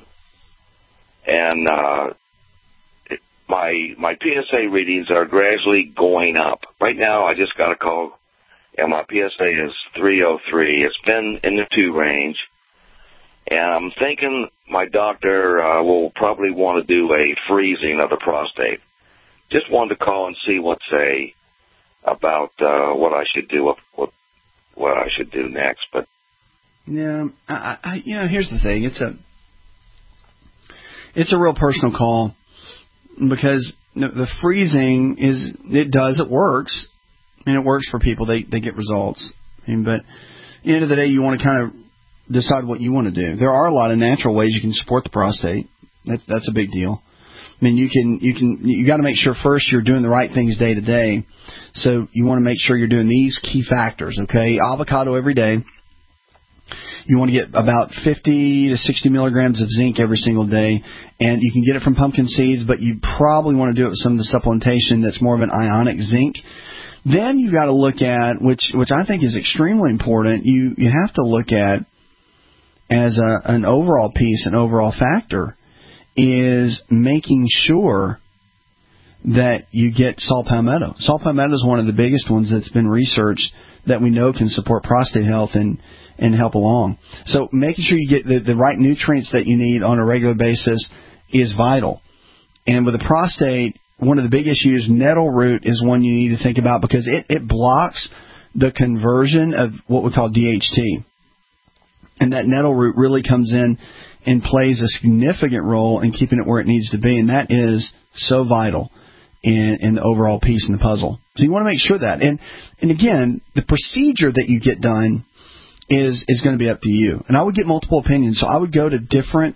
and uh, it, my my P S A readings are gradually going up. Right now, I just got a call, and my P S A is three oh three. It's been in the two range, and I'm thinking my doctor uh, will probably want to do a freezing of the prostate. Just wanted to call and see what say about uh, what I should do, what what I should do next. But yeah, I, I, you know, here's the thing: it's a it's a real personal call because the freezing is it does it works and it works for people. They they get results. I mean, but at the end of the day, you want to kind of decide what you want to do. There are a lot of natural ways you can support the prostate. That, that's a big deal. I mean, you can, you can, you got to make sure first you're doing the right things day to day. So you want to make sure you're doing these key factors, okay? Avocado every day. You want to get about fifty to sixty milligrams of zinc every single day. And you can get it from pumpkin seeds, but you probably want to do it with some of the supplementation that's more of an ionic zinc. Then you've got to look at, which, which I think is extremely important, you, you have to look at as a, an overall piece, an overall factor, is making sure that you get saw palmetto. Saw palmetto is one of the biggest ones that's been researched that we know can support prostate health and, and help along. So making sure you get the, the right nutrients that you need on a regular basis is vital. And with the prostate, one of the big issues, nettle root is one you need to think about because it, it blocks the conversion of what we call D H T. And that nettle root really comes in and plays a significant role in keeping it where it needs to be, and that is so vital in, in the overall piece in the puzzle. So you want to make sure that. And and again, the procedure that you get done is is going to be up to you. And I would get multiple opinions, so I would go to different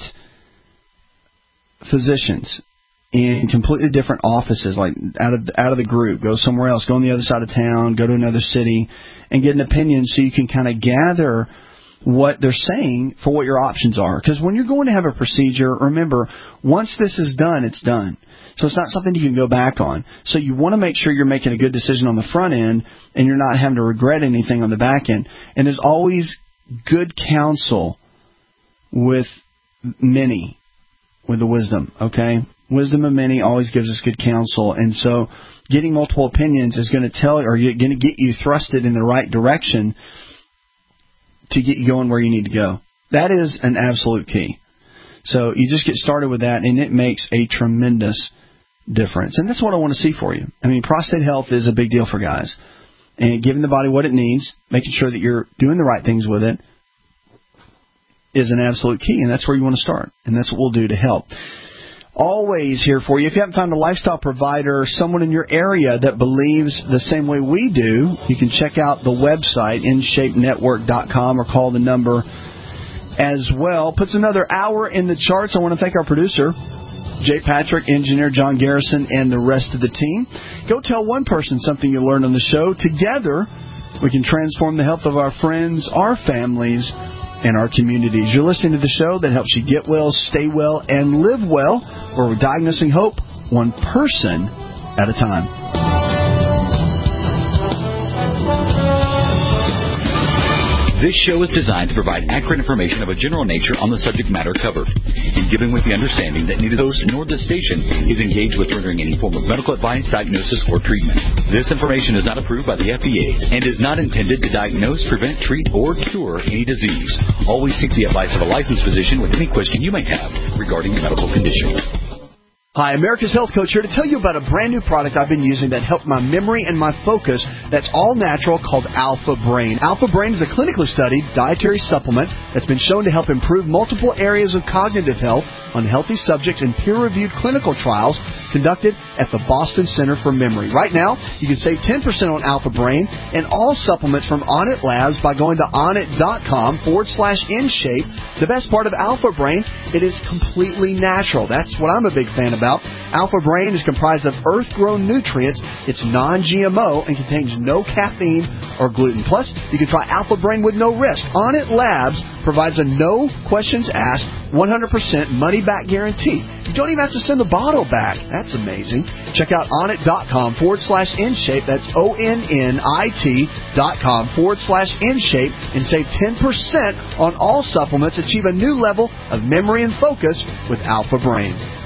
physicians in completely different offices, like out of out of the group, go somewhere else, go on the other side of town, go to another city, and get an opinion so you can kind of gather what they're saying for what your options are. Because when you're going to have a procedure, remember, once this is done, it's done. So it's not something you can go back on. So you want to make sure you're making a good decision on the front end and you're not having to regret anything on the back end. And there's always good counsel with many, with the wisdom, okay? Wisdom of many always gives us good counsel. And so getting multiple opinions is going to tell, or going to get you thrusted in the right direction to get you going where you need to go. That is an absolute key. So you just get started with that, and it makes a tremendous difference. And that's what I want to see for you. I mean, prostate health is a big deal for guys. And giving the body what it needs, making sure that you're doing the right things with it, is an absolute key. And that's where you want to start. And that's what we'll do to help. Always here for you. If you haven't found a lifestyle provider, someone in your area that believes the same way we do, you can check out the website, in shape network dot com, or call the number as well. Puts another hour in the charts. I want to thank our producer, Jay Patrick, engineer John Garrison, and the rest of the team. Go tell one person something you learned on the show. Together, we can transform the health of our friends, our families, and our communities. You're listening to the show that helps you get well, stay well, and live well, where we're diagnosing hope one person at a time. This show is designed to provide accurate information of a general nature on the subject matter covered, and given with the understanding that neither the host nor the station is engaged with rendering any form of medical advice, diagnosis, or treatment. This information is not approved by the F D A and is not intended to diagnose, prevent, treat, or cure any disease. Always seek the advice of a licensed physician with any question you may have regarding your medical condition. Hi, America's Health Coach here to tell you about a brand new product I've been using that helped my memory and my focus that's all natural, called Alpha Brain. Alpha Brain is a clinically studied dietary supplement that's been shown to help improve multiple areas of cognitive health on healthy subjects in peer-reviewed clinical trials conducted at the Boston Center for Memory. Right now, you can save ten percent on Alpha Brain and all supplements from Onnit Labs by going to onnit.com forward slash InShape. The best part of Alpha Brain, it is completely natural. That's what I'm a big fan about. Alpha Brain is comprised of earth-grown nutrients. It's non-G M O and contains no caffeine or gluten. Plus, you can try Alpha Brain with no risk. Onnit Labs provides a no questions asked, one hundred percent money-back guarantee. You don't even have to send the bottle back. That's amazing. Check out onnit.com forward slash InShape. That's O-N-N-I-T dot com forward slash InShape and save ten percent on all supplements. Achieve a new level of memory and focus with Alpha Brain.